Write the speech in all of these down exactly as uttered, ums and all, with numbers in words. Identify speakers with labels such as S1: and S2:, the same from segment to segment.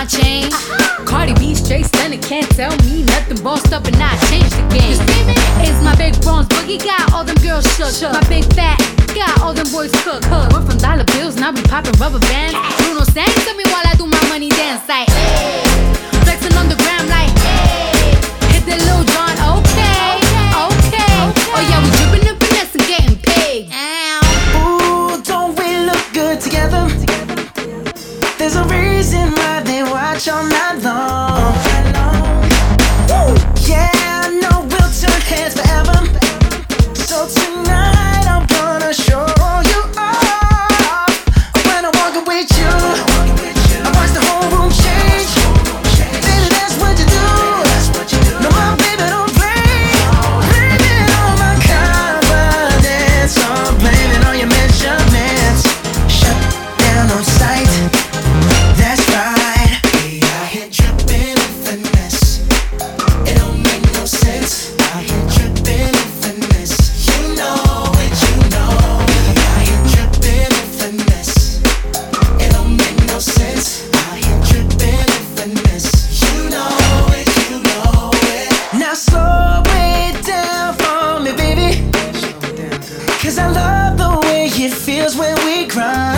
S1: my chain. Cardi B straight stunning, can't tell me nothing. Bossed up and I changed the game. It's my big bronze boogie, got all them girls shook. My big fat got all them boys cooked. Went from dollar bills, now we popping rubber bands. Bruno sang to me while I do my money dance like flexing on the gram like hit the Lil Jon, okay, okay. Oh yeah, we dripping and finesse and getting paid.
S2: Ooh, don't we look good together? There's a reason why they watch all night long. Woo! Yeah, I know we'll turn heads forever. So tonight I'm gonna show you off. When I'm walking with you, I watch the whole room change. Baby, that's what you do. No, my baby don't play. Blame it on my confidence, or blame it on your measurements. Shut down on sight. That's right. We out here dripping in finesse. It don't make no sense. Out here dripping in finesse. You know it, you know. We out here dripping in finesse. It don't make no sense. Out here dripping in finesse. You know it, you know it. Now slow it down for me, baby. Cause I love the way it feels when we grind.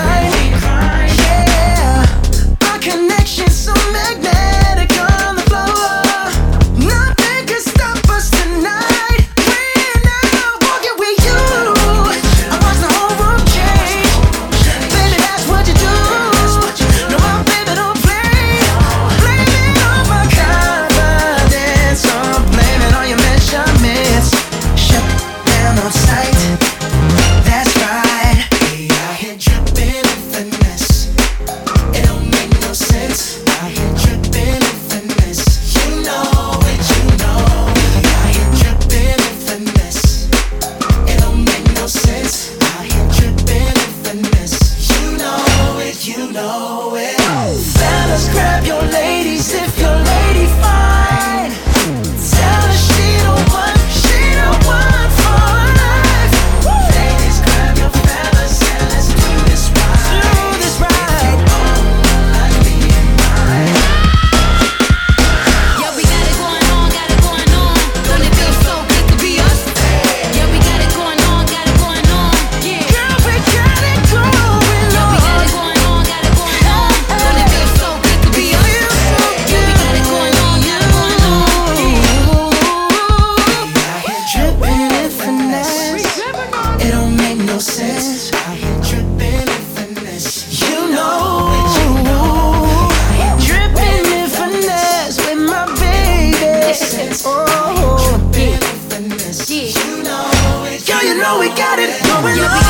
S2: Yeah, our connection's so magnetic on the floor. Nothing can stop us tonight. When I'm walking with you, I watch the whole room change. Baby, that's what you do. No, my baby don't play. Blame it on my confidence, or blame it on your measurements. Shut down on sight. That's right. We out here dripping in finesse. It don't make no sense. Out here dripping in finesse. You know it, you know. We out here dripping in finesse. It don't make no sense. Out here dripping in finesse. You know it, you know it. Fellas, grab your ladies if your lady fine. Tell her she the one, she the one for life. Ladies, grab your fellas and let's do this right. Do this right. Like me and mine.
S1: Yeah, we got it going on, got it going on. Don't it feel so good to be us? Yeah, we got it going on, got it going on. Yeah,
S2: Girl, we got it going
S1: yeah, we got it going on, got it going on. Don't it feel so good to be us? Yeah, we got it going on, got it going on.
S2: Out here dripping in finesse. It don't make no sense. Out here dripping in finesse. You know it, you know. Dripping in finesse with my baby. Oh, dripping in finesse. You know it. Girl, you know we got it going on.